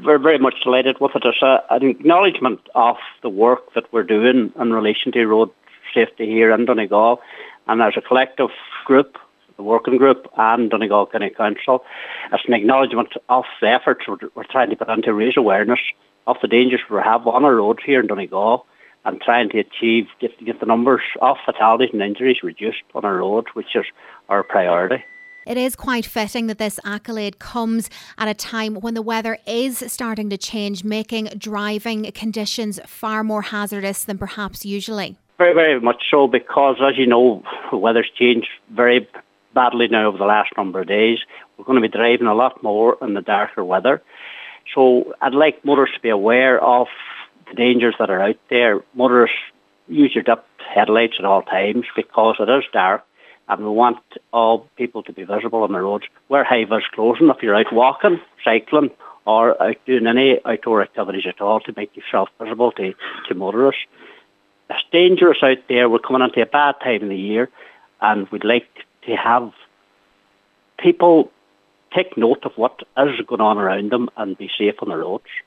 we're very much delighted with it. It's an acknowledgement of the work that we're doing in relation to road safety here in Donegal. And as a collective group, the working group and Donegal County Council, it's an acknowledgement of the efforts we're trying to put in to raise awareness of the dangers we have on our roads here in Donegal and trying to get the numbers of fatalities and injuries reduced on our roads, which is our priority. It is quite fitting that this accolade comes at a time when the weather is starting to change, making driving conditions far more hazardous than perhaps usually. Very, very much so, because as you know, the weather's changed very badly now over the last number of days. We're going to be driving a lot more in the darker weather. So I'd like motorists to be aware of the dangers that are out there. Motorists, use your dipped headlights at all times because it is dark and we want all people to be visible on the roads. Wear high-vis clothing if you're out walking, cycling or out doing any outdoor activities at all to make yourself visible to motorists. It's dangerous out there. We're coming into a bad time of the year and we'd like to have people take note of what is going on around them and be safe on the roads.